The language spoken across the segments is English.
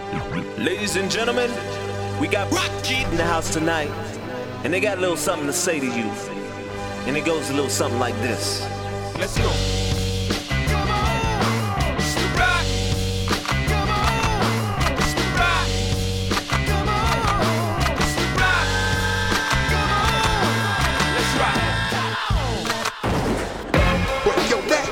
Ladies and gentlemen, we got Rocky in the house tonight, and they got a little something to say to you. And it goes a little something like this. Let's go. Come on, it's the rock. Come on, it's the rock. Come on, it's the rock. Come on, let's rock. Break your neck.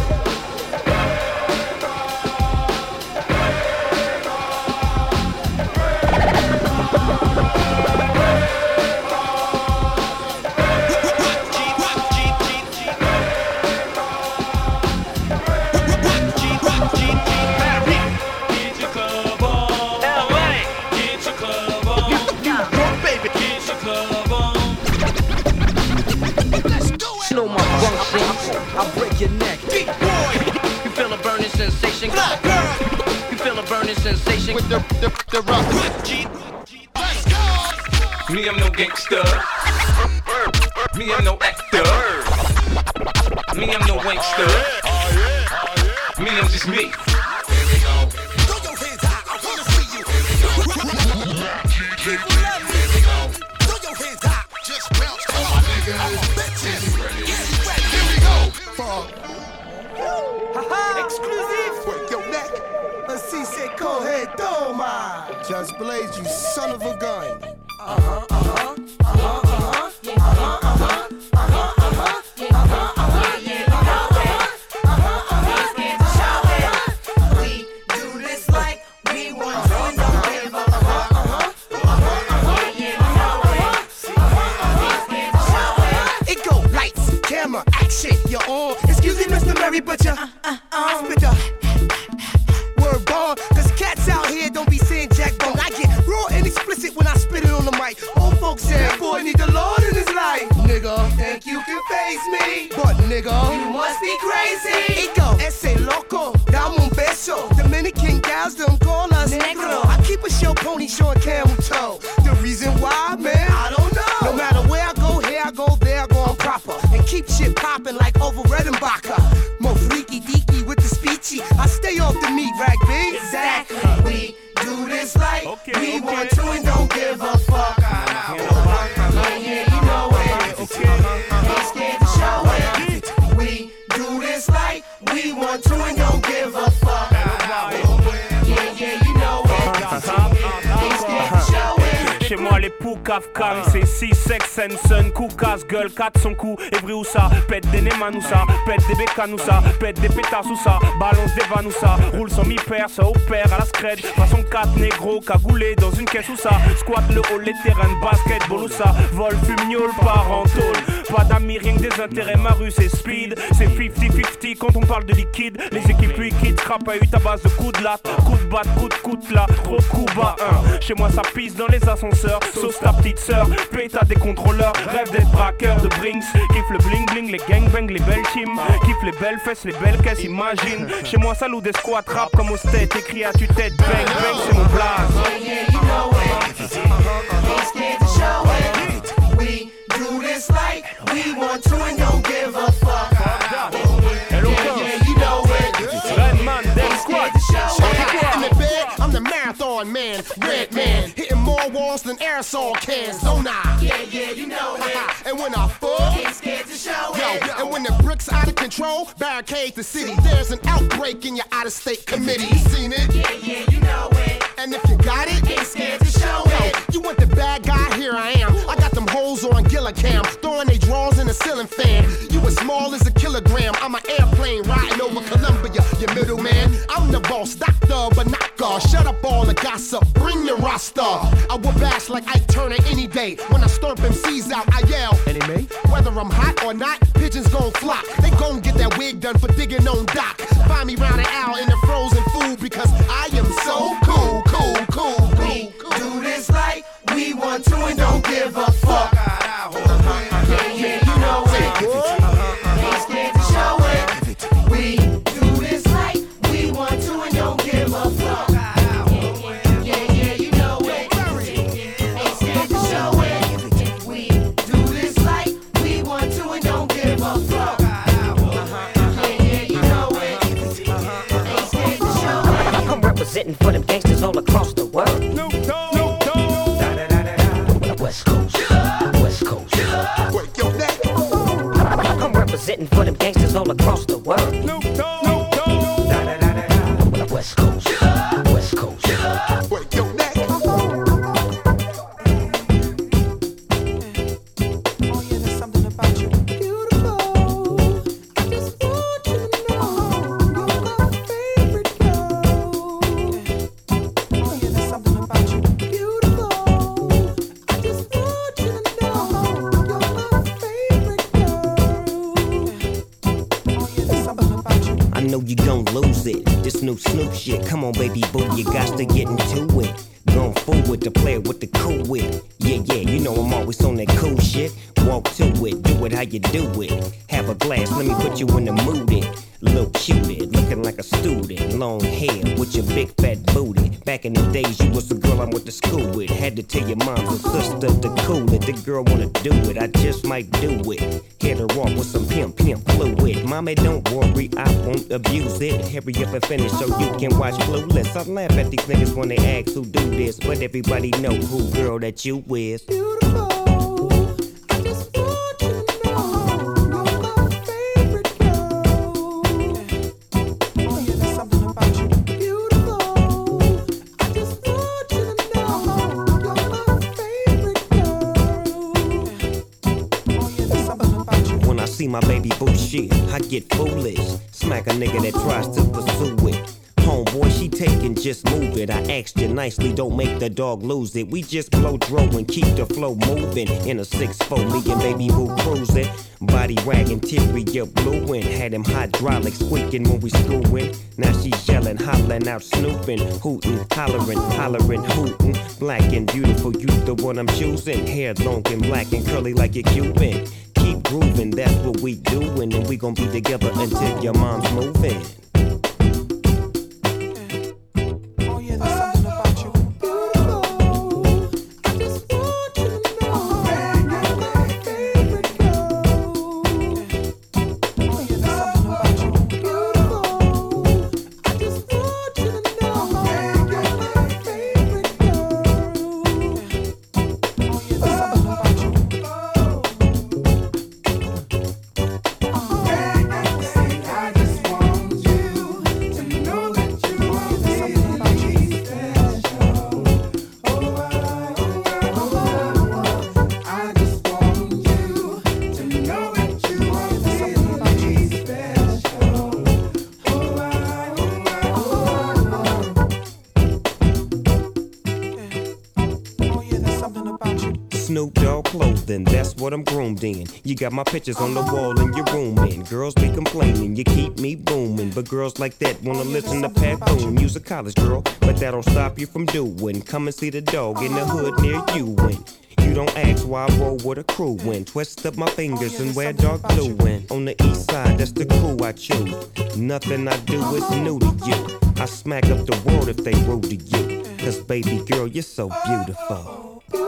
I'll break your neck. Deep boy, you feel a burning sensation. Black girl, you feel a burning sensation with the rock. Let's go. Me, I'm no gangster. Me, I'm no actor. Me, I'm no wankster. Me, I'm just me. Here we go. Throw your hands high, I wanna see you. Here we go. Throw your hands high, just bounce. Come on, niggas. Bitches, get ready. Here we go. Exclusive. Break your neck. Así se coge toma. Just Blaze, you son of a gun. You're on. Excuse me, Mr. Murray, but you spit the word bomb. Cause cats out here don't be saying jack bone. I get raw and explicit when I spit it on the mic. Old folks say, that boy need the Lord in his life. Nigga, think you can face me, but nigga, you must be crazy. It go, ese loco, dame un beso. Dominican gals don't call us negro. I keep a show pony showing camel toe. The reason why, man, I don't know. No matter where I go, here I go, there I go, I'm proper. And keep shit poppin' like over Redenbacher. Mo freaky deaky with the speechy. I stay off the meat, rag B. Exactly. We do this like we want to and don't give a fuck. Yeah, you know it. Ain't scared to show it. We do this like we want to and don't give a fuck. Yeah, you know it. Ain't scared to show it. Chez moi les poucaves calmes, c'est 6 sex and son, coup casse gueule, 400 coups, et où ça, pète des Neyman ou ça, pète des bécanes ou ça, pète des pétards ou ça, balance des vannes ou ça, roule sans mi-père, ça opère à la scred, façon 4 négro, cagoulé dans une caisse ou ça, squat le haut, les terrains de basketball ou ça, vol, fumiole, parentole, pas d'amis, rien que des intérêts, ma rue c'est speed, c'est 50-50 quand on parle de liquide, les équipes liquides, scrap à 8 à base de coups de latte, coups de batte, coups de là, trop de coups bas, chez moi ça pisse dans les ascenseurs. Sauce ta petite sœur, péta des contrôleurs, rêve d'être braqueur de Brinks, kiffe le bling bling, les gangbangs, les belles teams, kiffe les belles fesses, les belles caisses, imagine. Chez moi ça loue des squats, rap comme au state, écrit à tue-tête, bang bang c'est mon blaze. Yeah, you know it. Ain't scared to show it. We do this like we want to and don't give a fuck. Yeah, you know it. Redman, Death Squad. In the bed, I'm the marathon man, red man, hitting more walls than aerosol cans, don't I? Yeah, you know it. And when I fuck, Ain't scared to show yo, it. and when the bricks out of control, barricade the city. There's an outbreak in your out-of-state committee. You seen it? Yeah, you know it. And if you got it, Ain't scared to show yo, it. you want the bad guy? Here I am. I got them hoes on Gillicam, throwing they drawers in a ceiling fan. You as small as a kilogram. I'm an airplane riding over Columbia. You middleman, I'm the boss, doctor, but not God. Shut up all the gossip, bring your roster. I will bash like Ike Turner any day. When I stomp MCs out, I yell. Anime? Whether I'm hot or not, pigeons gon' flock. They gon' get that wig done for digging on Doc. Find me round an owl in the frozen food because I am so cool. We do this like we want to and don't give a fuck. Yeah, you know it. Ain't scared to show it. We do this like we want to and don't give a fuck. Yeah, you know it. Ain't scared to show it. We do this like we want to and don't give a fuck. Yeah, you know it. Ain't scared representing for them gangsters all across the world. Snoop Dogg. West Coast, West Coast. Work your neck. I'm representing for them gangsters all across the world. Snoop Dogg. West Coast, West Coast. Work your neck. You gon' lose it. This new Snoop shit, come on baby boo, you got to get into it. Going forward to play with the cool wit. Yeah, you know I'm always on that cool shit. Walk to it, do it how you do it. Have a glass, let me put you in the mood. Little cutie, looking like a student. Long hair with your big fat booty. Back in the days, you was the girl I went to school with. Had to tell your mom and sister to cool it. The girl wanna do it, I just might do it. Hit her off with some pimp fluid. Mommy, don't worry, I won't abuse it. Hurry up and finish so you can watch Clueless. I laugh at these niggas when they ask who do this, but everybody know who girl that you is. Beautiful. See my baby boo shit, I get foolish. Smack a nigga that tries to pursue it. Homeboy, she taking, just move it. I asked you nicely, don't make the dog lose it. We just blow dro and keep the flow moving. In a 6'4", me and baby boo cruising. Body wagging, interior blueing. Had him hydraulics squeaking when we screwing. Now she's yelling, hollering out, snooping, hooting, hollering, hooting. Black and beautiful, you the one I'm choosing. Hair long and black and curly like a Cuban. Keep grooving, that's what we doing, and we gon' be together until your mom's moving. Oh yeah, there's something about you. Beautiful. I just want you to know you're my favorite girl. Oh yeah, there's something about you. Beautiful. I just want you to know you're my favorite girl. Oh yeah, there's something about you. Snoop Dogg clothing, that's what I'm groomed in. You got my pictures on the wall in your room, and girls be complaining, you keep me booming. But girls like that wanna listen to Pat Boone. You's a college girl, but that don't stop you from doing. Come and see the dog in the hood near you. And you don't ask why I roll with a crew. And twist up my fingers and wear dark blue. And on the east side, that's the crew I choose. Nothing I do is new to you. I smack up the world if they rude to you. Cause baby girl, you're so beautiful.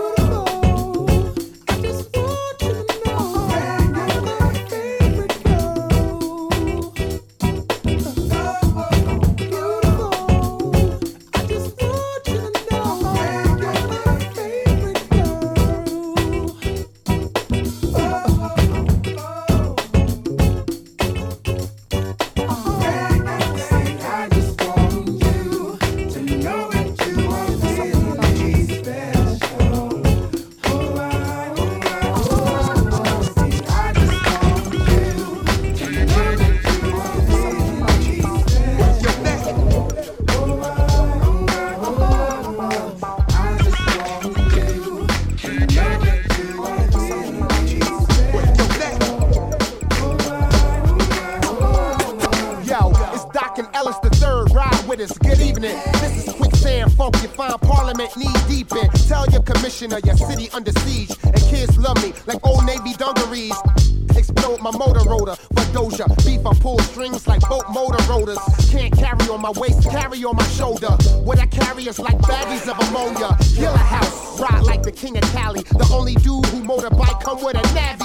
Your city under siege, and kids love me like old Navy dungarees. Explode my motor rotor for Doja. Beef, I pull strings like boat motor rotors. Can't carry on my waist, carry on my shoulder. What I carry is like baggies of ammonia. Killer house, ride like the king of Cali. The only dude who motorbike come with a navvy.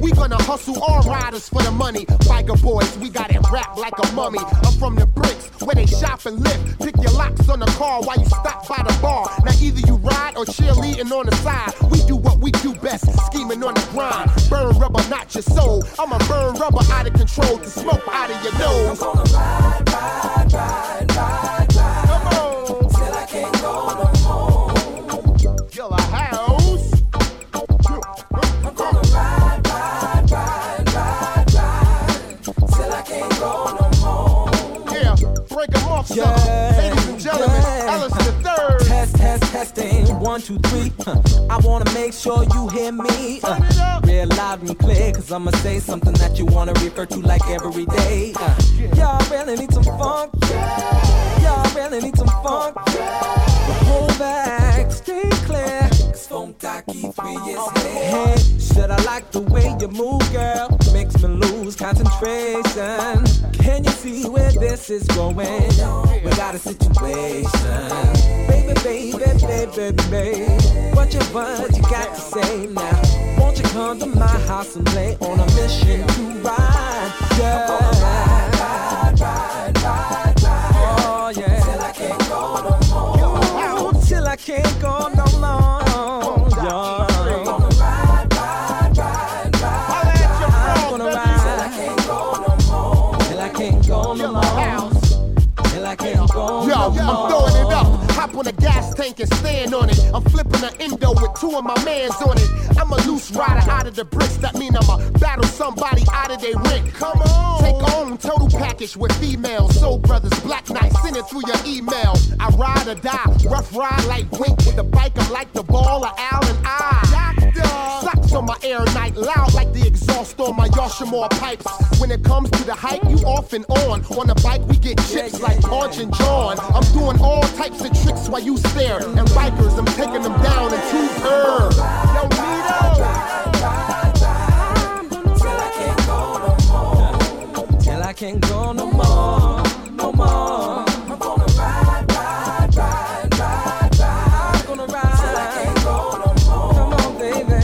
We gonna hustle all riders for the money. Biker boys, we got it wrapped like a mummy. I'm from the bricks where they shop and live. Pick your locks on the car while you stop by the bar. Now either you ride or cheerleading on the side. We do what we do best, scheming on the grind. Burn rubber, not your soul. I'ma burn rubber out of control to smoke out of your nose. I'm gonna ride, ride, ride, ride, ride. Come on. Till I can't go no more. Killer House. I'm gonna ride, ride, ride, ride, ride. Till I can't go no more. Yeah, break 'em off, son. Ladies and gentlemen, Ellis the Third. Testing, 1, 2, 3. I wanna make sure you hear me. Real loud and clear, cause I'ma say something that you wanna refer to like every day. Y'all really need some funk. Y'all really need some funk. But hold back, stay clear. Cause Funk Taki 3 is here. Hey, should I like the way you move, girl? Makes me lose concentration. Can you see where this is going? We got a situation. Baby, what you got to say now? Won't you come to my house and lay on a mission to ride? Yeah. Ride, oh yeah. Till I can't go no more. Till I can't go no more. Yeah. I'm gonna ride, ride, ride, ride. I'm gonna ride. Till I can't go no more. Till I can't go no more. Till I can't go no more. I'm throwing it up. Hop on a gas tank and stand on it. I'm flipping an endo with 2 of my mans on it. I'm a loose rider out of the bricks. That mean I'ma battle somebody out of their rent. Come on. Take on total package with females. Soul Brothers, Black Knight, send it through your email. I ride or die, rough ride like Wink. With the bike, I'm like the ball of Al and I. Socks on my air night, loud like the exhaust on my Yoshimore pipes. When it comes to the hike, you off and on. On the bike, we get chips like Punch and John. I'm doing all types of tricks while you stare. And bikers, I'm taking them down in 2 pairs. Yo, Nito! Till I can't go no more. Till I can't go no more. No more. I'm gonna ride, ride, ride, ride, ride. I'm gonna ride. Till I can't go no more. Come on, baby.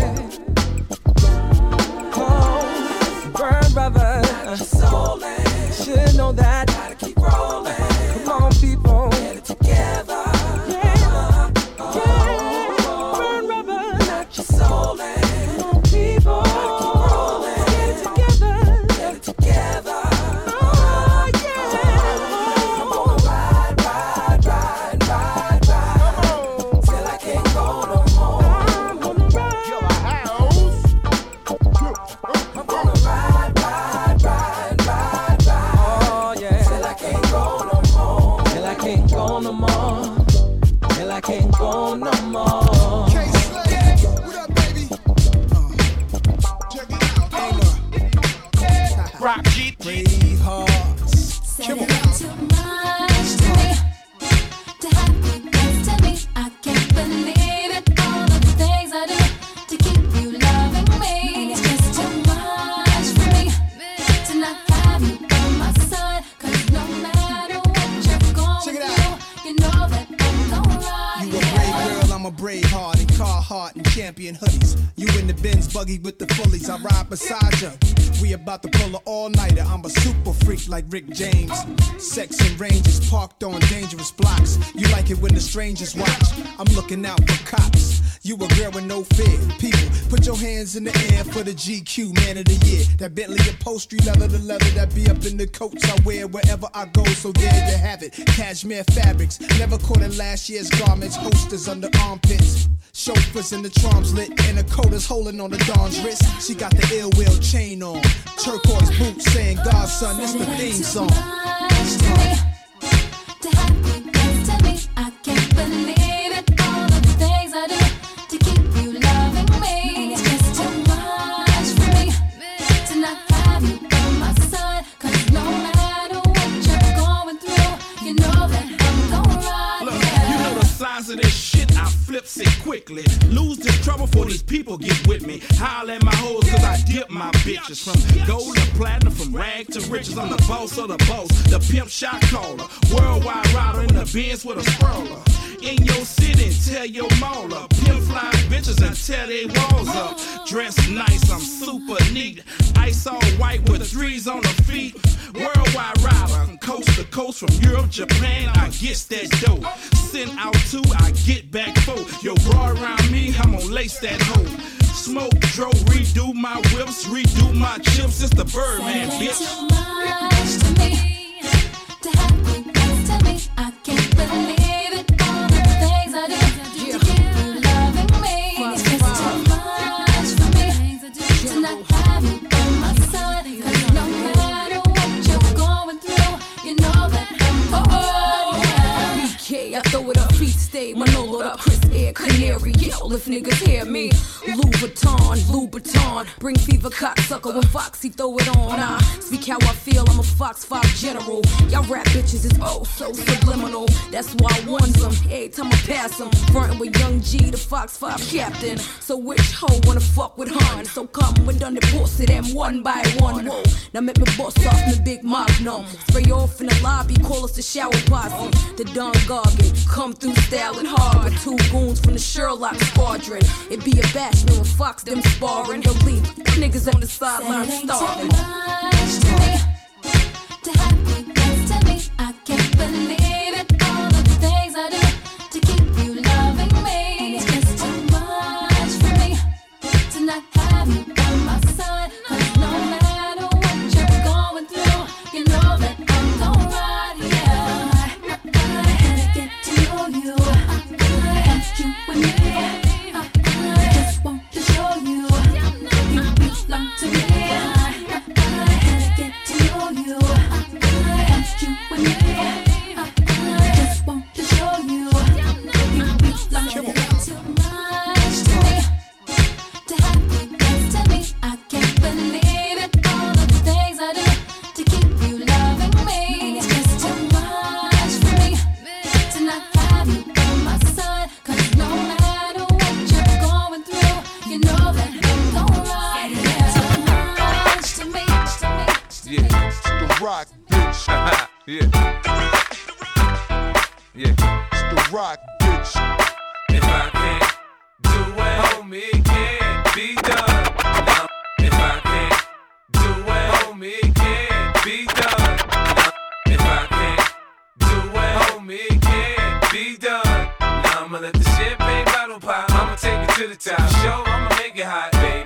Oh, burn rubber. Should know that. Gotta keep rolling. Come on, people. Get it together. Yeah. Burn rubber. Not your soul. Come on, people. Gotta keep rolling. Get it together. Get it together. Oh, yeah. I'm gonna ride, ride, ride, ride, ride. Till I can't go no more. I'm gonna ride. Killer House. I'm gonna ride, ride, ride, ride, ride. Oh, yeah. Till I can't go no more. Till I can't go no more. Till I can't go no more. K-Slade, what up, baby? Check it out, Rock G. Brave hearts. Said it too much to me to have you next to me. I can't believe it. All of the things I do to keep you loving me. It's just too much for me to not have you on my side. 'Cause no matter what you're going through, you know that I'm gonna ride. You a brave girl, I'm a brave heart in Carhartt and Champion hoodies. You in the Benz buggy with the fullies, I ride beside you. We about to pull an all-nighter. I'm a super freak like Rick James. Sex and ranges parked on dangerous blocks. You like it when the strangers watch. I'm looking out for cops. You a girl with no fear. People, put your hands in the air for the GQ Man of the Year. That Bentley upholstery, leather to leather, that be up in the coats I wear wherever I go. So there you have it. Cashmere fabrics, never caught in last year's garments. Holsters under armpits. Chauffeurs in the trams lit, and the coda's holding on the Dawn's wrist. She got the ill will chain on. Turquoise boots saying, Godson, this the theme song. To have you next to me, I can't believe it. All of the things I do to keep you loving me. It's just too much for me to not have you on my side. 'Cause no matter what you're going through, you know that I'm gonna ride. Look, you know the size of this shit, I flips it quickly. Lose this trouble before these people get with me. Holler at my hoes 'cause I dip my bitches. From gold to platinum, from rag to riches. I'm the boss of the boss, the pimp shot caller. Worldwide rider in the Benz with a scroller. in your city and tear your mall up. Pimp fly bitches and tear they walls up. Dress nice, I'm super neat. Ice all white with threes on the feet. Worldwide rider, coast to coast from Europe, Japan, I get that dough. Send out two, I get back four. Yo, bra around me, I'm gonna lace that hoe. Smoke, dro, redo my whips, redo my chips. It's the Birdman, bitch. Too much to me to have you next to me. I can't believe it. All the things I do to keep you loving me. It's just too much for me to not have you on my side. 'Cause no matter what you're going through, you know that I'm for you. BK, I throw it up, feet stay, Manolo up, Chris Air, Canary. Yo, if niggas hear me, Louboutin, bring fever, cocksucker when Foxy throw it on. I speak how I feel, I'm a Fox 5 general. Y'all rap bitches is oh so subliminal. That's why I won them every time I pass them. Frontin' with Young G, the Fox 5 captain. So which hoe wanna fuck with Hun? So come, we done the pussy them one by one. Whoa, now make me bust off me big magnum. Spray off in the lobby, call us the shower posse. The Don Gargan, come through styling hard. With two goons from the Sherlock squadron. It be a bashman with Fox them sparring. He'll leave niggas on the sideline starving. Too much to me to have you next to me. I can't believe it. All the things I do to keep you loving me. It's just too much for me to not have you on my side. 'Cause no matter what you're going through, you know that I'm gon' ride. Yeah, I had to get to know you. I want you with me. I just want to show you. Belong to me. I had to get to know you. I want you with me. I just want to show you. Belong to me. Too much to me to have you next to me. I can't believe it. All the things I do to keep you loving me. It's just too much for me to not have you on my side. 'Cause no matter what you're going through, you know that I'm gon' ride. Yeah, the rock, bitch. Yeah. Yeah. It's the rock, bitch. If I can't do it, homie, it can't be done. Now, if I can't do it, homie, it can't be done. Now, if I can't do it, homie, it can't be done. Now I'ma let the champagne bottle pop. I'ma take it to the top. Show, I'ma make it hot, baby.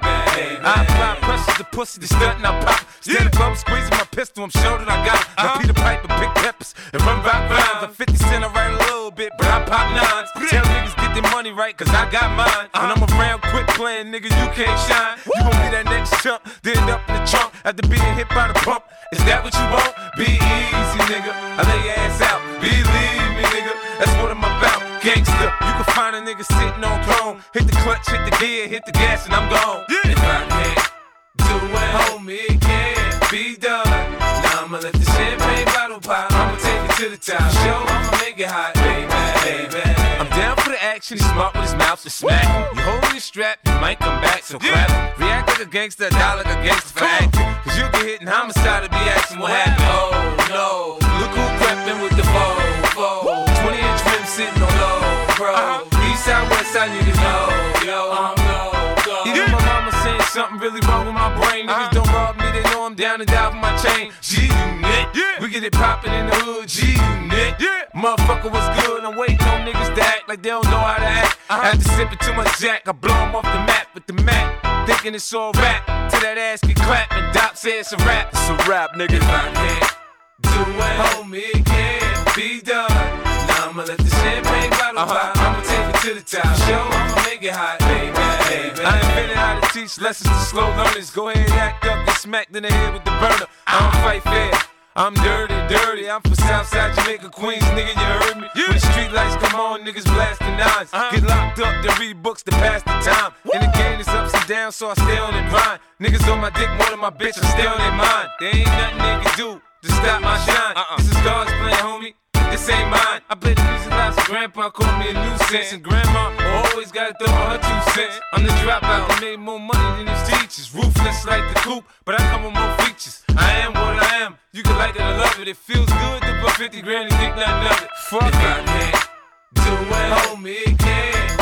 I apply pressure to pussy, the stunt and I pop. Steady bum squeezing my pistol, I'm sure that I got it. Now Peter Piper, big peppers, and run rock rhymes. Like 50 Cent, I write a little bit, but I pop nines. Tell niggas get their money right, 'cause I got mine. When I'm around, quit playing, nigga, you can't shine. You gon' be that next chump, then end up in the trunk after being hit by the pump. Is that what you want? Be easy, nigga. I lay your ass out. Believe me, nigga. That's what I'm about. Gangsta, you can find a nigga sitting on throne. Hit the clutch, hit the gear, hit the gas, and I'm gone. If I can't do it, homie, it can't be done. Now I'ma let the champagne bottle pop. I'ma take it to the top. Show, I'ma make it hot, baby. I'm down for the action, he's smart with his mouth to smack. You hold your strap, you might come back, so clap. React like a gangster, die like a gangster for acting. 'Cause you'll get hit in homicide to be asking what happened. Oh no, look who crept with the Volvo. 20-inch rim sitting on low, bro. East side, west side, niggas know, yo, I'm no go. Even my mama saying something really wrong with my brain. Niggas don't rob me, they know I'm down to die for my chain. G-Unit, we get it poppin' in the hood, G-Unit. Motherfucker, what's good? I'm waiting on niggas to act like they don't know how to act. After sipping too much Jack, I blow them off the map with the Mac. Thinking it's all rap, till that ass get clapped and Doc says it's a rap. It's a rap, nigga. If I can't do it, homie, it can't be done. Now I'ma let the champagne bottle pop. I'ma take it to the top. Show, I'ma make it hot, baby. I invented how to teach lessons to slow learners. Go ahead, act up, get smacked in the head with the burner. I don't fight fair. I'm dirty. I'm from Southside Jamaica, Queens, nigga, you heard me? When the street lights come on, niggas blasting nines. Get locked up, then read books to pass the time. And the game is ups and downs, so I stay on their grind. Niggas on my dick more than my bitch, I stay on their mind. There ain't nothing they can do to stop my shine. This is God's plan, homie. This ain't mine. I play the music loud, so grandpa called me a nuisance. And grandma always gotta throw her 2 cents. I'm the dropout who made more money than his teachers. Ruthless like the coupe, but I come with more features. I am what I am. You can like it or love it. It feels good to put 50 grand and think nothing of it. Fuck if I can't do it,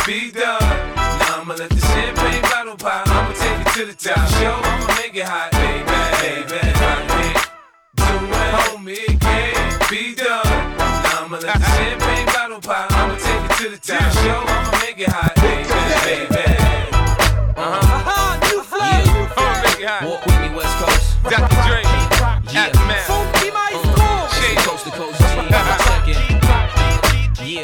be done. Now I'ma let the champagne bottle pop. I'ma take it to the top. Show, I'ma make it hot, baby, baby. If I can't do it, homie, it can't be done. Now I'ma let the champagne bottle pop. I'ma take it to the top. Show, I'ma make it hot, baby, baby. New flavor. I'ma make it hot. Walk with me, West Coast. Dr. Dre, Aftermath. Funky my school. Shade. Coast to coast, G. Second. Yeah.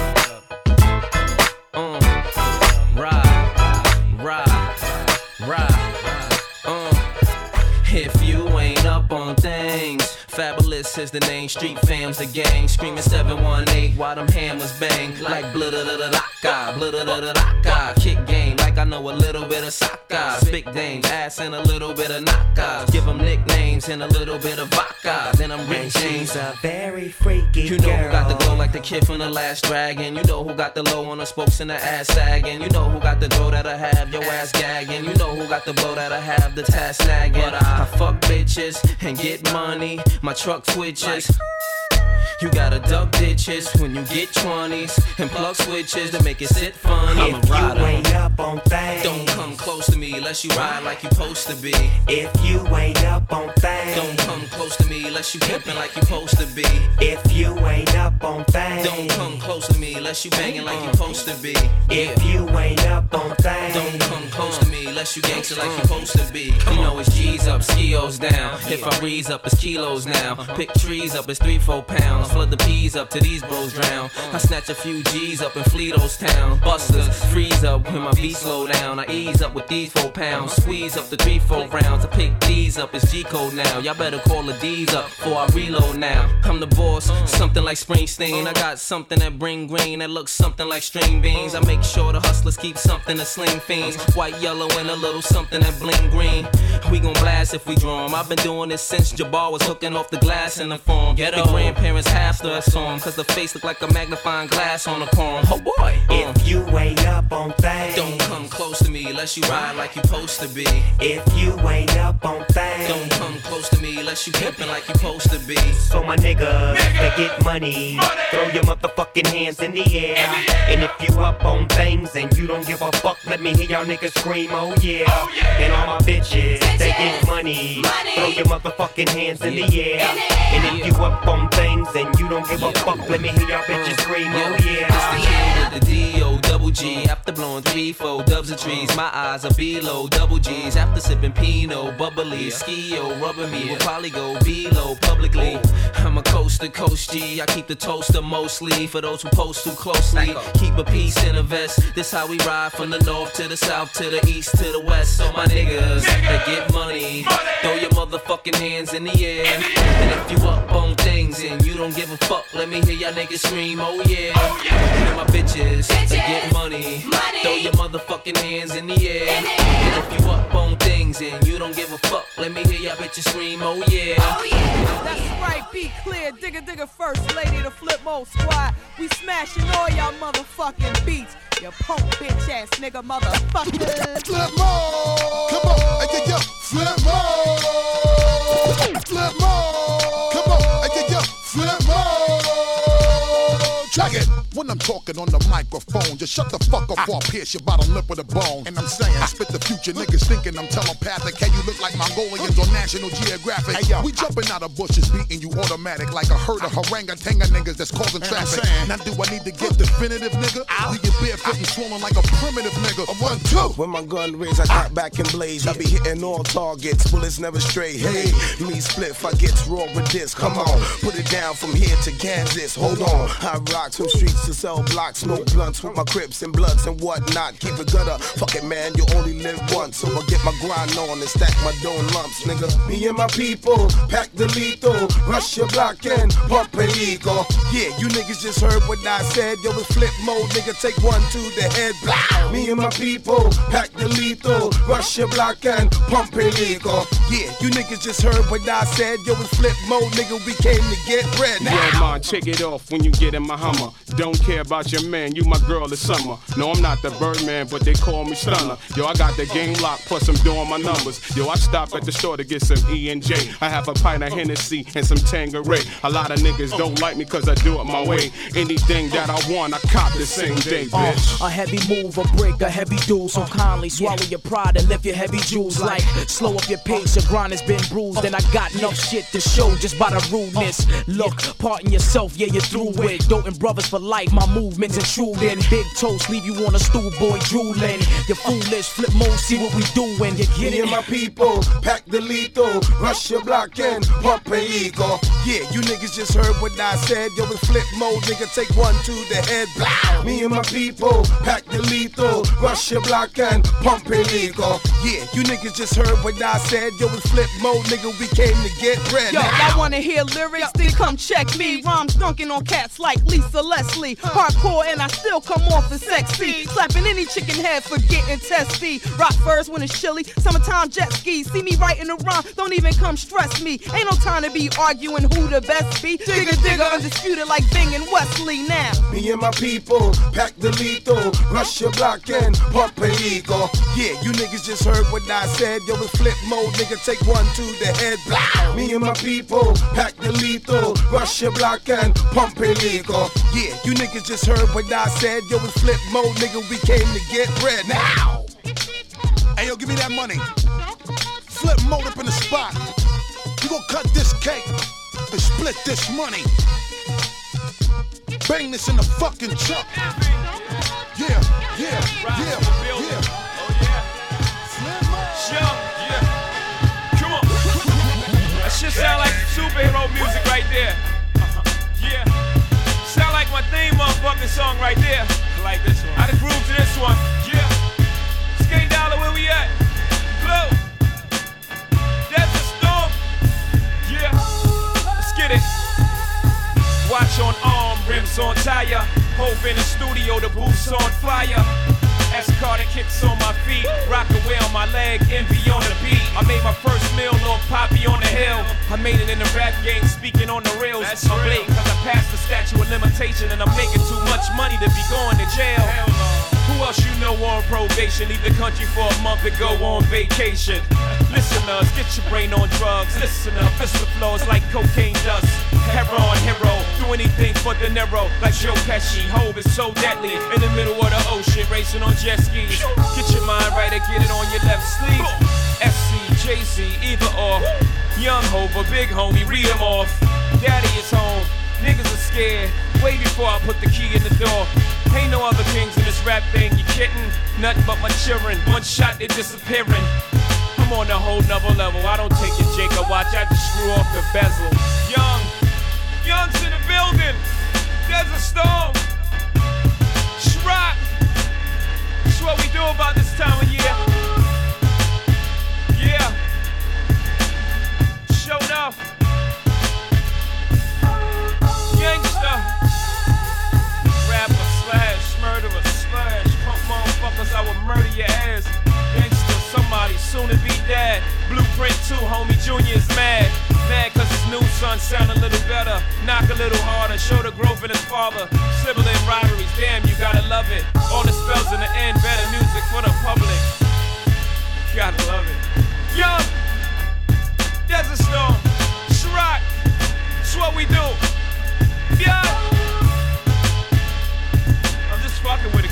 If you ain't up on things, Fabulous is the name, street fam's the gang. Screaming 718 while them hammers bang. Like blah-da-da-da-da-ka, blah-da-da-da-da-ka. Kick game like I know a little bit of soccer. Spit dames, ass and a little bit of knockout. Give them nicknames and a little bit of vodka. Then I'm Rick James. She's a very freaky You know girl. who got the glow like the kid from The Last Dragon. You know who got the low on the spokes and the ass sagging. You know who got the dough that'll have your ass gagging. You know who got the blow that'll have the task snagging. But I fuck bitches and get money. My truck twitches. You gotta duck ditches when you get 20s and plug switches to make it sit funny. I'm a If rider. you ain't up on things, Don't come close to me unless you ride like you supposed to be. if you ain't up on things, Don't come close to me unless you pimpin' like you supposed to be. if you ain't up on things, Don't come close to me unless you bangin' like you supposed to be. if you ain't up on things, Don't come close to me unless you gangster like you supposed to be. You know it's G's up, skios down. If I rees up, it's kilos now. Pick trees up, it's 3-4 pounds. Flood the peas up till these bros drown. I snatch a few G's up in Fleeto's town. Busters freeze up when my beat slow down. I ease up with these 4 pounds. Squeeze up the 3-4 rounds. I pick these up, it's G code now. Y'all better call the D's up before I reload now. I'm the boss, something like Springsteen. I got something that bring green that looks something like string beans. I make sure the hustlers keep something to sling fiends. White, yellow, and a little something that bling green. We gon' blast if we draw 'em. I've been doing this since Jabbar was hooking off the glass in the farm. The grandparents half the song, cause the face look like a magnifying glass on a palm. Oh boy. if you ain't up on things, Don't come close to me unless you ride like you supposed to be. if you ain't up on things, Don't come close to me unless you pimpin' like you supposed to be. So my niggas that get money, throw your motherfucking hands in the air. And if you up on things and you don't give a fuck, let me hear y'all niggas scream, oh yeah. And all my bitches that get money, throw your motherfucking hands in the air. And if you up on things and you don't give a fuck, let me hear y'all bitches scream, oh yeah. It's the kid with the D-O double G. After blowing 3-4 dubs of trees, my eyes are below double G's. After sipping Pinot, bubbly, ski-o, rubber me, will probably go below publicly. I'm a coast to coast G. I keep the toaster mostly for those who post too closely. Keep a piece in a vest. This how we ride from the north to the south to the east to the west. So my niggas that get money, throw your motherfucking hands in the air. And if you up on things and you don't give a fuck, let me hear y'all niggas scream, oh yeah. And my bitches that get money, throw your motherfucking hands in the air. And if you up on things and you don't give a fuck, let me hear y'all bitches scream, oh yeah. That's right, be clear. Digga first lady, the Flip Mode Squad. We smashing all y'all motherfucking beats. You punk bitch ass nigga motherfucker. Flip mode. Come on, hey, yo, flip mode. Flip mode. Come on, hey, yo, flip mode. Check it. When I'm talking on the microphone, just shut the fuck up or I'll pierce your bottom lip with a bone. And I'm saying, spit the future, niggas thinking I'm telepathic. Hey, you look like Mongolians on National Geographic. Hey, yo, we jumping out of bushes, beating you automatic like a herd of harangatanga niggas that's causing traffic. Now, do I need to get definitive, nigga? We get barefoot and swollen like a primitive nigga. A 1-2. When my gun raised, I got back and blaze. I be hitting all targets, bullets never stray. Hey, me spliff, I get raw with this. Come on, put it down from here to Kansas. Hold on, I rock some streets to sell blocks, smoke blunts with my Crips and Bloods and whatnot. Keep it gutter, fuck it, man, you only live once. So I get my grind on and stack my dough in lumps, nigga. Me and my people, pack the lethal, rush your block and pump illegal. Yeah, you niggas just heard what I said. Yo, it's Flip Mode, nigga, take one to the head. Blah. Me and my people, pack the lethal, rush your block and pump illegal. Yeah, you niggas just heard what I said. Yo, it's Flip Mode, nigga, we came to get bread. Yeah, man, check it off when you get in my Hummer. Don't don't care about your man, you my girl this summer. No, I'm not the Birdman, but they call me Stunner. Yo, I got the game locked, plus I'm doing my numbers. Yo, I stop at the store to get some E&J. I have a pint of Hennessy and some Tanqueray. A lot of niggas don't like me cause I do it my way. Anything that I want, I cop the same day, bitch. A heavy move, a break, a heavy duel. So kindly swallow your pride and lift your heavy jewels. Like, slow up your pace, your grind has been bruised. And I got enough shit to show just by the rudeness. Look, pardon yourself, yeah, you're through with. Doting brothers for life, my movement's intruding. Big toast, leave you on a stool, boy, drooling. You're foolish, flip mode, see what we doing. You get Me it? and my people, pack the lethal, rush your block and pump illegal. Yeah, you niggas just heard what I said. Yo, it's flip mode, nigga, take one to the head. Blow. Me and my people, pack the lethal, rush your block and pump illegal. Yeah, you niggas just heard what I said. Yo, it's flip mode, nigga, we came to get bread. Yo, y'all wanna hear lyrics? Then come check me. Rhymes dunking on cats like Lisa Leslie. Hardcore and I still come off as sexy. Slapping any chicken head for getting testy. Rock first when it's chilly. Summertime jet skis. See me writing a rhyme, don't even come stress me. Ain't no time to be arguing who the best be. Digga, undisputed like Bing and Wesley now. Me and my people, pack the lethal, rush your block and pump illegal. Yeah, you niggas just heard what I said. Yo, it's flip mode, nigga, take one to the head. Blow. Me and my people, pack the lethal, rush your block and pump illegal. Yeah, you niggas just heard what I said. Yo, it's flip mode, nigga, we came to get bread now. Hey, yo, give me that money. Flip mode up in the spot. You gon' cut this cake and split this money. Bang this in the fucking truck. Yeah. Come on. That shit sound like superhero music right there. Yeah. Sound like my theme motherfucking song right there. I like this one. I done groove to this one. Yeah. Skate Dollar, where we at? Glow. That's a storm. Yeah. Let's get it. Watch on arm, rims on tire. Hope in the studio, the booth's on fire. S-Carter kicks on my feet, rock away on my leg, envy on the beat. I made my first meal on Poppy on the hill. I made it in the rap game, speaking on the rails. I'm late cause I passed the statute of limitation and I'm making too much money to be going to jail. Who else you know on probation? Leave the country for a month and go on vacation. Listeners, get your brain on drugs. Listen up, pistol flows like cocaine dust. Heron hero, do anything for De Niro. Like Joe Pesci, Hove is so deadly. In the middle of the ocean, racing on jet skis. Get your mind right and get it on your left sleeve. SC, JC, either or. Young Hove, a big homie, read him off. Daddy is home, niggas are scared. Way before I put the key in the door. Ain't no other kings in this rap thing, you kidding? Nothing but my children, one shot they disappearing. I'm on a whole nother level, I don't take your Jacob watch, I just screw off the bezel. Young's in the building, there's a storm. Shrock, that's what we do about this time of year. Yeah, showed up. Gangsta, rapper slash, murderer slash, punk motherfuckers, I will murder your ass. Gangsta, somebody soon to be dead. Blueprint 2, homie Junior's mad. Mad cause his new son sound a little better. Knock a little harder, show the growth in his father. Sibling rivalries, damn, you gotta love it. All the spells in the end, better music for the public. Gotta love it. Young, Desert Storm, Shrock, that's what we do. Yeah, I'm just fucking with it.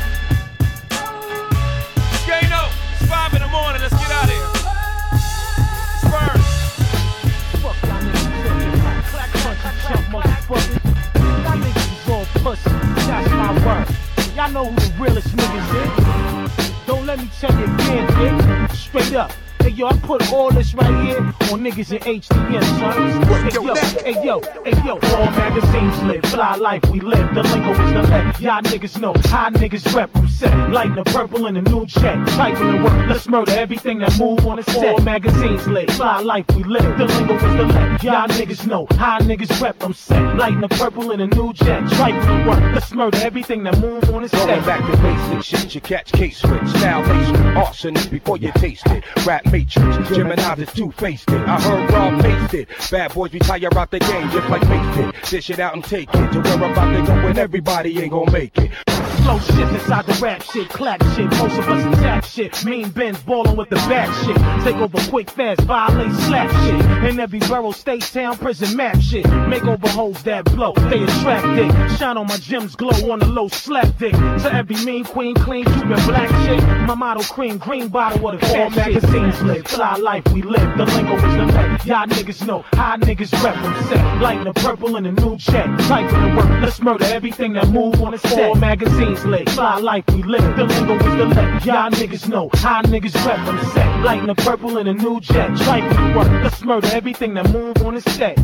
Skano, it's 5 in the morning, let's get out of here. Spurs. Fuck y'all niggas, clack, jump, motherfuckers. Y'all niggas is all pussy, that's my word. Y'all know who the realest niggas is. Don't let me tell you again, bitch. Straight up. Hey yo, I put all this right here on niggas in HDM, son. Hey yo, all magazines lit, fly life we live, the lingo is the left. Y'all niggas know, how niggas rep, who set, lighting the purple in the new check, typing the work, let's murder everything that move on the set. All magazines lit, fly life we live, the lingo is the left. Y'all niggas know, how niggas rep, I'm set, lighting the purple in the new jet, typing the work, let's murder everything that move on the set. Going back to basic shit, you catch case with, style lace with arsenic before you taste it. Rap mate Matrix. Gemini's is two-faced it. I heard Rob faced it. Bad boys retire out the game just like Mason. Dish it out and take it to where about they go when everybody ain't gonna make it. Slow shit inside the rap shit, clap shit, most of us attack shit. Mean Benz ballin' with the back shit. Take over quick, fast, violate, slap shit. In every borough, state, town, prison, map shit. Make over hoes that blow, they attract dick. Shine on my gems, glow on the low, slap dick. To every mean queen, clean, Cuban black shit. My model cream, green bottle of the fat shit. Magazines lit, fly life we live. The lingo is the net. Y'all niggas know how niggas rep them set. Lighting the purple in a new check. Typing the work, let's murder everything that move on the set. All magazines lit, fly life we live. The lingo is the let. Y'all niggas know how niggas rep them set. Lighting the purple in a new jet. Typing the work, let's murder everything that move on the set.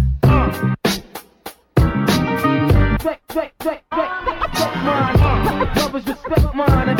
Respect mine. Brothers respect mine.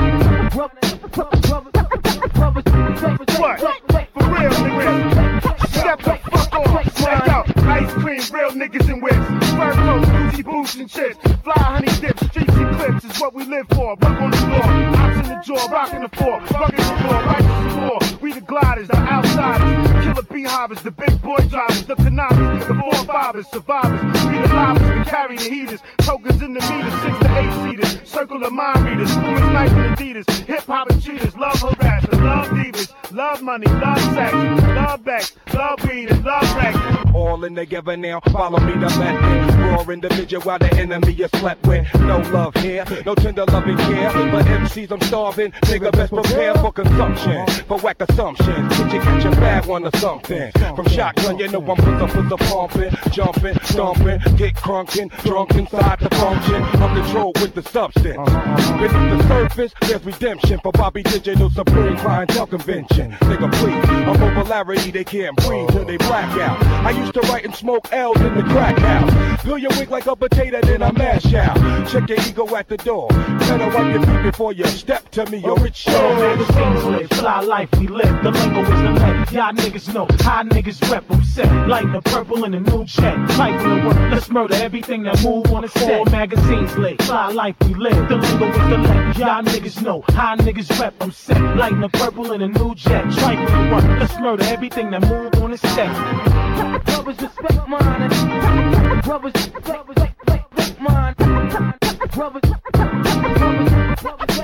What? For real, niggas. Step the fuck off. Check out. Ice cream, real niggas in whips. Fur coats, Gucci boots and chips. Fly honey dips, streets and clips is what we live for. Work on the floor, ops in the jaw, rocking the floor, bugging the floor, right to the floor. We the gliders, the outsiders, killer beehives, the big boy drivers, the Konamis, the 4-5ers, survivors. We the lobbers, we carry the heaters, tokens in the meters, 6 to 8 seaters, circle of mind readers, boomers, Nike, Adidas, hip hop and cheaters, love harassers, love divas, love money, love sex, love backs, love weed and love racks. All in together now, follow me to let me roar individual while the enemy is slept with. No love here, no tender loving care. But MCs, I'm starving, nigga best prepare for consumption. For whack assumptions, did you catch a bad one or something? From shotgun, you know I'm pussy pumping, jumping, stomping, get crunking, drunk inside the function. I'm controlled with the substance. Beneath the surface, there's redemption for Bobby Digital Supreme Clientele Convention. Nigga, please, a popularity they can't breathe till they black out. I used to write and smoke L's in the crack house. Peel your wig like a potato, then I mash out. Check your ego at the door. Better wipe your feet before you step to me, yo, rich show. Magazines lit, fly life we live. The lingo is the let. Y'all niggas know how niggas rep them set. Lighting the purple in a new check. Typing the work, let's murder everything that move on the set. All magazines lit, fly life we live. The lingo is the let. Y'all niggas know how niggas rep them set. Lighting the purple in a new jet. Typing the work, let's murder everything that move on the set. Brothers respect mine. Brothers respect mine. Brothers respect mine. Brothers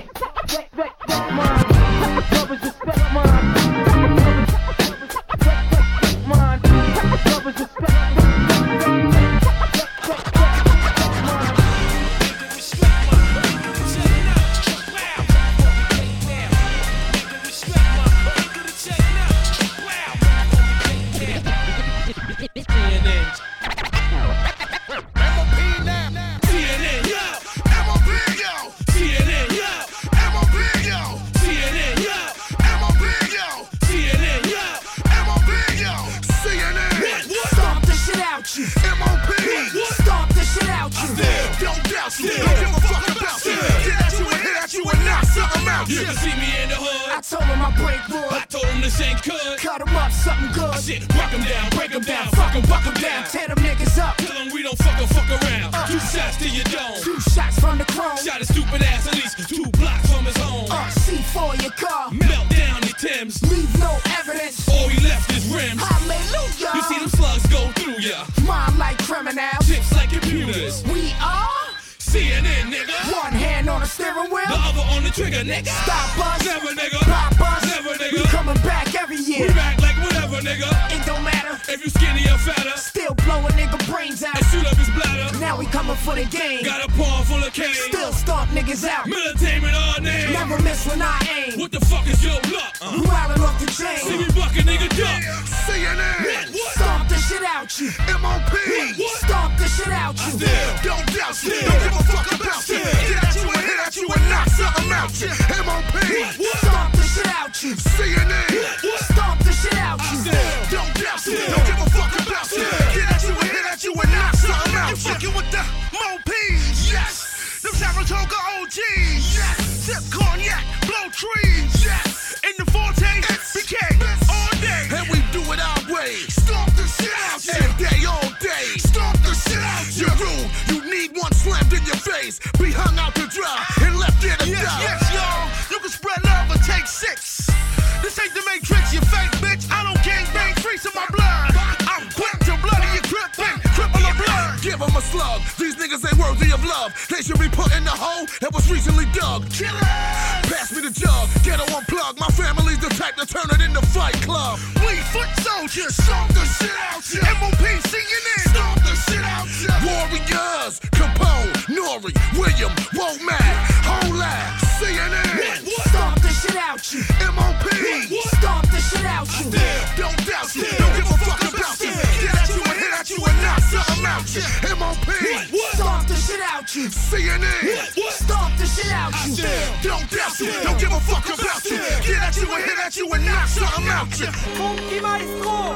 respect mine. Brothers respect You can see me in the hood. I told him I break wood. I told him this ain't good. Cut him up, something good. Shit, break him down, fuck him, buck him down. Tear them niggas up. Tell them we don't fuck around. 2 shots to your dome. 2 shots from the chrome. Shot his stupid ass at least 2 blocks from his home. C4 your car. Melt down the Thames. Leave no evidence. All he left is rims. Hallelujah. You see them slugs go through ya. Mom like criminals. Tips like computers. We are CNN, nigga. One hand on the steering wheel, the other on the trigger, nigga. Stop us, never, nigga. Pop us, never, nigga. We coming back every year. We back like whatever, nigga. It don't matter if you skinny or fatter. Still blow a nigga brains out and shoot up his bladder. Now we coming for the game. Got a paw full of cane. Still stomp niggas out. Militainment all name. Never miss when I aim. What the fuck is your luck? You wildin' off the chain. See me buck a nigga duck. CNN. Stomp the shit out you. MOP. Stomp the shit out you. Don't doubt shit. Don't give a fuck about shit. Get at you and hit at you and knock something out you. MOP. Stomp the shit out you. CNN. Stomp the shit out you. Don't doubt shit. Don't give a fuck about shit. Get at you and hit at you and knock something out you. Fucking with the MOPs. Yes. Them Saratoga OGs. Yes. Sip cognac, blow trees. Yes. In the Forte, BK, all day. And we do it our way. Stomp the shit out you. Every day, all day. Stomp the shit out you. You're rude. You need one slammed in your face. Be hung out to dry and left there to die. Yes, y'all. You can spread love or take 6. This ain't the Matrix, you fake niggas ain't worthy of love. They should be put in the hole that was recently dug. Pass me the jug, ghetto unplugged. My family's the type to turn it into Fight Club. We foot soldiers, stomp the shit out ya. MOP CNN, stomp the shit out ya. Warriors, Capone, Nori, William, Womack, Holak, CNN. Stomp the shit out you. MOP. Stomp the shit out you. Don't doubt you. Don't give a fuck about you. Get at you and hit at you and knock something out you. MOP. Stomp the shit out you. CNN. Stomp the shit out you. Don't doubt you. Don't give a fuck about you. Get at you and hit at you and knock something out you. Funky Maestro.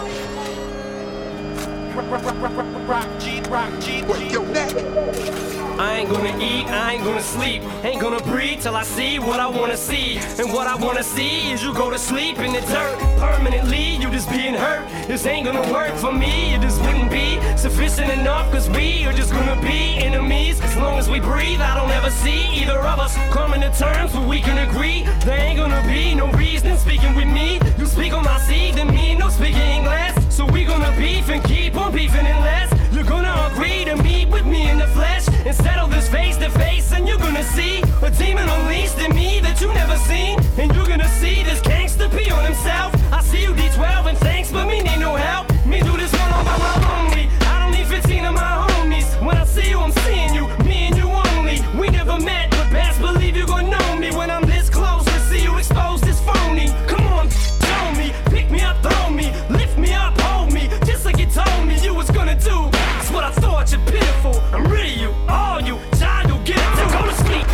Rock G. Your neck. I ain't gonna eat, I ain't gonna sleep, ain't gonna breathe till I see what I wanna see. And what I wanna see is you go to sleep in the dirt permanently, you just being hurt. This ain't gonna work for me, it just wouldn't be sufficient enough, cause we are just gonna be enemies. As long as we breathe, I don't ever see either of us coming to terms where we can agree. There ain't gonna be no reason speaking with me. You speak on my seed, and me no speaking English. So we gonna beef and keep on beefing unless you're gonna agree to meet with me in the flesh and settle this face to face, and you're gonna see a demon unleashed in me that you never seen, and you're gonna see this gangster pee on himself. I see you D12 and thanks, but me need no help. Me do this one all by my lonely. I don't need 15 of my homies. When I see you, I'm seeing you, me and you only. We never met, but best believe you gon' know me when I'm this close to see you exposed as phony. Come on, show me, pick me up, throw me, lift me up, hold me, just like you told me you was gonna do. That's what I thought, you're pitiful. I'm rid of you, all you, child, you'll get it to go to sleep.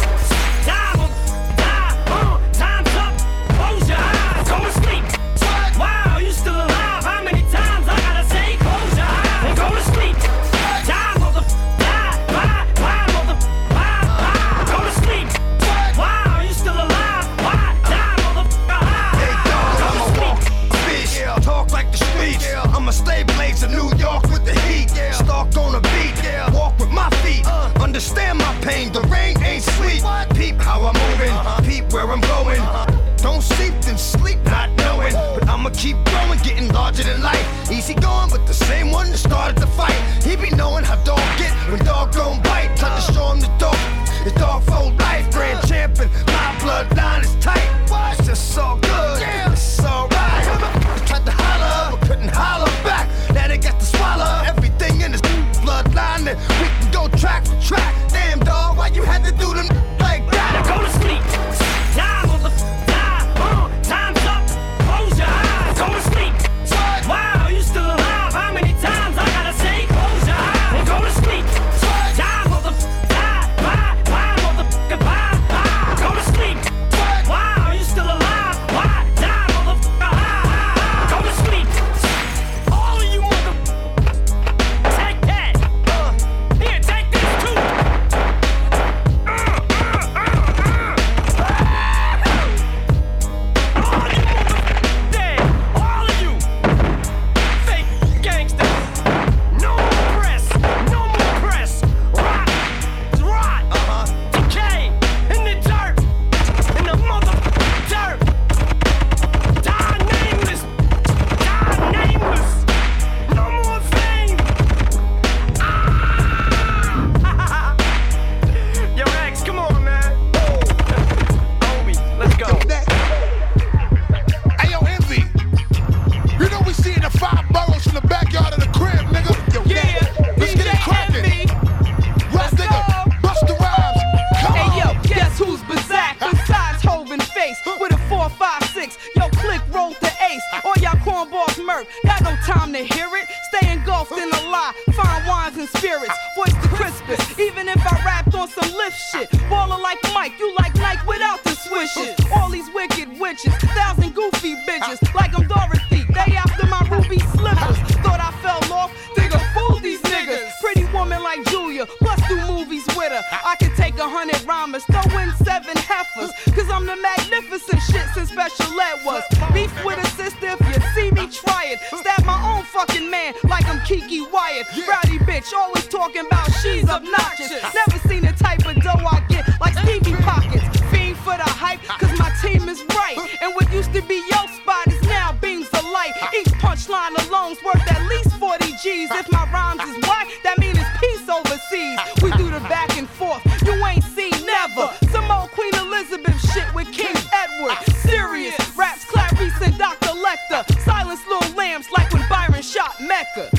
Time's up, close your eyes, go to sleep. Wow, you still alive? How many times I gotta say close your eyes and go to sleep? Go to sleep. Wow, you still alive? Talk like the streets. I'ma stay blazing New York with the heat. Stalk on a beat, walk with my feet. Understand my pain, the rain ain't sweet. Peep how I'm moving, peep where I'm going. Don't sleep, then sleep not knowing. But I'ma keep growing, getting larger than life. Easy going, but the same one that started the fight. He be knowing how dog get when dog gon' bite. Time to show him the dog. It's dog for life, grand champion. My bloodline is tight. It's just so good, it's alright. Tried to holler, but couldn't holler back. Now they got to swallow everything in this bloodline, and we can go track for track. Damn dog, why you had to do them like that? Go to sleep. Time's up. Close your eyes. Go to sleep. Wow, you still alive? How many times I gotta say close your eyes and go to sleep? Go to sleep. Wow, you still alive? Why? Die, motherfucker. Go to sleep. All of you mother. Take that. Here, take this too. All of you fake gangsters. No more press. No more press. Rot. Decay. In the dirt. In the mother dirt. Die nameless. Die nameless. No more fame. Yo, X, come on, man. Obi, let's go. Hey, yo, Envy. You know we seeing the 5 boroughs from the backyard of the crib, nigga. Let's get it cracking. Rock, nigga. Bust the rhymes. Come on. Hey yo, guess who's Bazak? Besides Hov and Face with a 4-5-6. Yo, click roll the ace. All y'all cornballs murk. Got no time to hear it. Stay engulfed in a lie. Fine wines and spirits. Voice the crispest. Even if I rapped on some lift shit. Baller like Mike, you like Nike without the swishes. All these wicked witches. 1,000 goofy bitches. Like I'm Dorothy. They after my ruby slippers. Thought I fell off. Nigga, fool these niggas. Pretty woman like Julia. Plus do movies with her. I can take 100 rhymers. Throw in 7 heifers. Cause I'm the magnificent shit since special ed was. Beef with a sister, if you see me, try it. Stab my own fucking man like I'm Kiki Wyatt. Rowdy bitch, always talking about she's obnoxious. Never seen the type of dough I get like Stevie Pockets. Fiend for the hype, cause my team is right. And what used to be your spot is now beams of light. Each punchline alone's worth at least 40 G's. If my rhymes is white, that means it's peace overseas. We do the north, you ain't seen never. Some old Queen Elizabeth shit with King Edward. Serious raps, Clarice and Dr. Lecter. Silence little lambs like when Byron shot Mecca.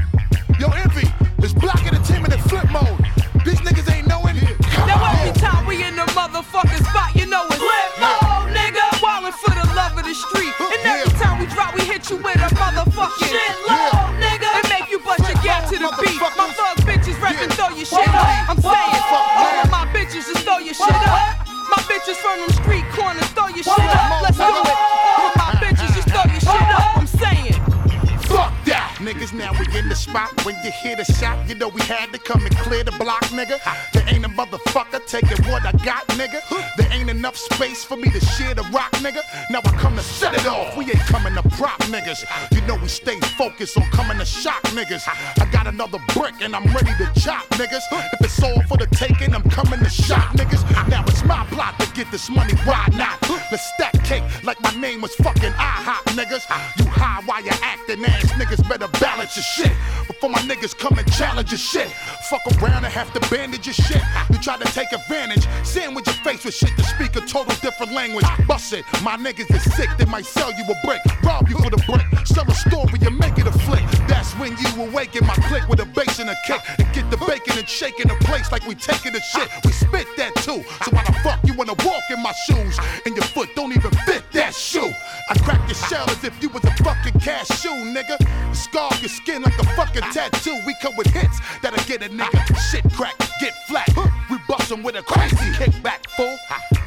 Yo, Envy, it's Black Entertainment in flip mode. These niggas ain't knowing it. Now every time we in the motherfucking spot, you know it's flip mode, nigga. Wallin' for the love of the street. And every time we drop, we hit you with a motherfucking shit low, nigga. And make you bust your gap to the beat. My thug bitches rapping, throw your shit up. I'm saying, all of my bitches just throw your shit up. My bitches from them street corners, throw your shit up. Let's do it. All of my bitches just throw your shit up. I'm saying. Fuck that! Niggas, now we in the spot. When you hear the shot, you know we had to come and clear the block, nigga. There ain't a motherfucker taking what I got, nigga. There ain't enough space for me to share the rock, nigga. Now I come to set it off. We ain't coming to prop niggas. You know we stay focused on coming to shock niggas. I got another brick and I'm ready to chop niggas. If it's all for the taking, I'm coming to shop niggas. Now it's my plot to get this money, why not? Let's stack cake like my name was fucking IHOP, niggas. You high while you acting, ass niggas better balance your shit before my niggas come and challenge your shit. Fuck around and have to bandage your shit. You try to take advantage, sandwich your face with shit to speak a total different language. Bust it, my niggas is sick, they might sell you a brick, rob you for the brick, sell a story and make it a flick. That's when you awaken my clique with a bass and a kick and get the bacon and shaking the place like we taking the shit. We spit that too, so why the fuck you wanna walk in my shoes and your foot don't even fit that shoe? I crack your shell as if you was a fucking cashew, nigga. Scar your skin like a fucking tattoo. We come with hits that'll get a nigga shit crack, get flat. We bust 'em with a crazy kickback, fool.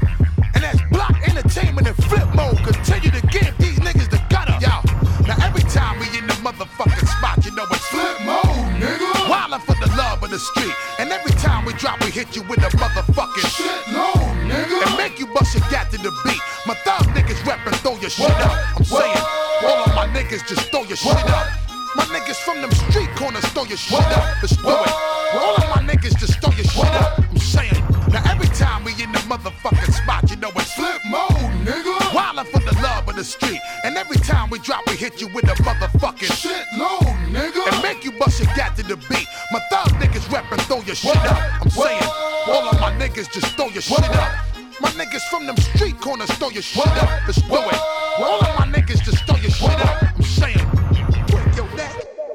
And that's Block Entertainment in flip mode. Continue to give these niggas the gutter, yo. Now every time we in the motherfucking spot, you know it's flip mode, nigga. Wildin' for the love of the street. And every time we drop, we hit you with a motherfucking shit low, nigga. And make you bust your gat to the beat. My thug niggas rapping, throw your shit up. I'm saying, all of my niggas just throw your shit up. My niggas from them street corners, throw your shit up. Let's do it. All of my niggas just throw your shit up. I'm saying, now every time we in the motherfucking spot, you know it's flip mode, nigga. Wildin' for the love of the street. And every time we drop, we hit you with a motherfucking shit low, nigga. And make you bust your gat to the beat. My thug niggas rapping, throw your shit up. I'm saying, all of my niggas just throw your shit up. My niggas from them street corners, throw your shit up. Let's do it. All of my niggas just throw your shit up. I'm saying, yo, that.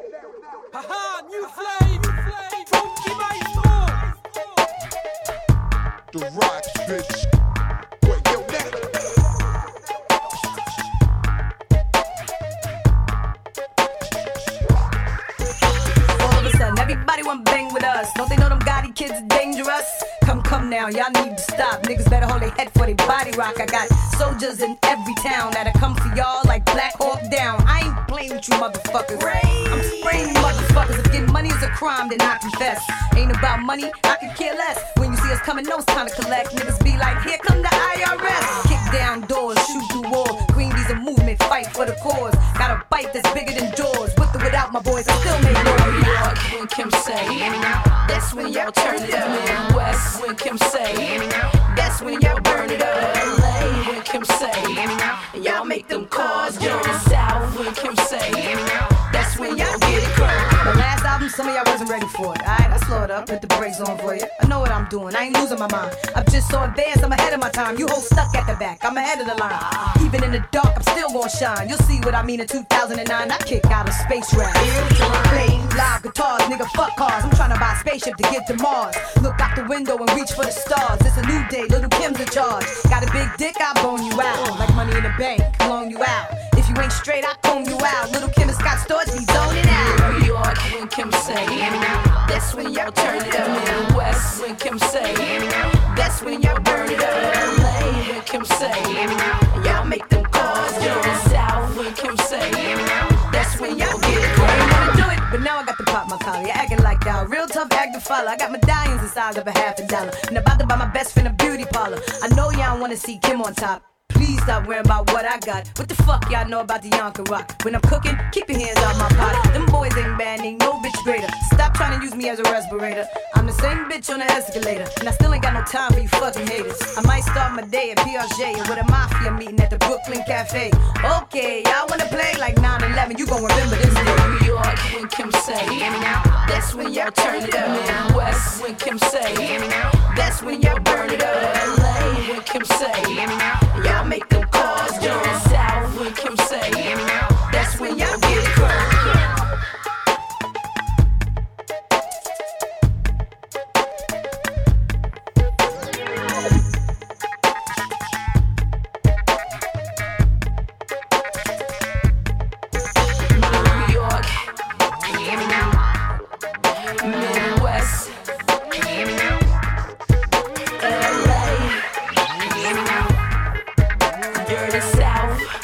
Haha, new flame, funky maestro. The rocks, bitch. Wait, yo, that. All of a sudden, everybody want bang with us. Don't they know them Gotti kids are dangerous? Come now, y'all need to stop. Niggas better hold their head for they body rock. I got soldiers in every town that'll come for y'all like Black Hawk Down. I ain't playing with you motherfuckers. I'm spraying you motherfuckers. If getting money is a crime, then I confess. Ain't about money, I could care less. When you see us coming, know it's time to collect. Niggas be like, here come the IRS. Kick down doors, shoot through walls. Green D's a movement, fight for the cause. Got a bite that's bigger than doors. With or without my boys, I still make noise. When Kim say, that's when y'all turn it up. West, when Kim say, that's when y'all burn it up. LA, when Kim say, y'all make them cars go south. When Kim say, that's when y'all get it crunk. The last album, some of y'all wasn't ready for it. Alright, I slow it up, put the brakes on for you. I know what I'm doing, I ain't losing my mind. I'm just so advanced, I'm ahead of my time. You hoes stuck at the back, I'm ahead of the line. Even in the dark, I'm still gonna shine. You'll see what I mean in 2009. I kick out a space rap. Play live guitars, nigga, fuck cars. I'm trying to buy a spaceship to get to Mars. Look out the window and reach for the stars. It's a new day, little Kim's in charge. Got a big dick, I bone you out. Like money in the bank, loan you out. If you ain't straight, I comb you out. Little Kim and Scott Storch, he's zoning out. New York, when Kim say, that's when y'all turn it up. West, when Kim say, that's when y'all burn it up. LA, when Kim say, y'all make them cars go south. When Kim say, that's when y'all get it. I ain't wanna do it, but now I got to pop my collar. You're acting like y'all, real tough act to follow. I got medallions the size of $50, and about to buy my best friend a beauty parlor. I know y'all wanna see Kim on top. Please stop worrying about what I got. What the fuck y'all know about the Yonka Rock? When I'm cooking, keep your hands out my pot. Them boys ain't banding, no bitch greater. Stop trying to use me as a respirator. I'm the same bitch on the escalator, and I still ain't got no time for you fucking haters. I might start my day at Piaget or with a mafia meeting at the Brooklyn Cafe. Okay, y'all wanna play like 9/11? You gon' remember this day. New York, when Kim say, that's when y'all turn it up. Midwest, when Kim say, that's when y'all burn it up. LA, when Kim say, y'all make them calls. Down south, when Kim say, that's when y'all get crunk. Midwest, LA, Dirty South.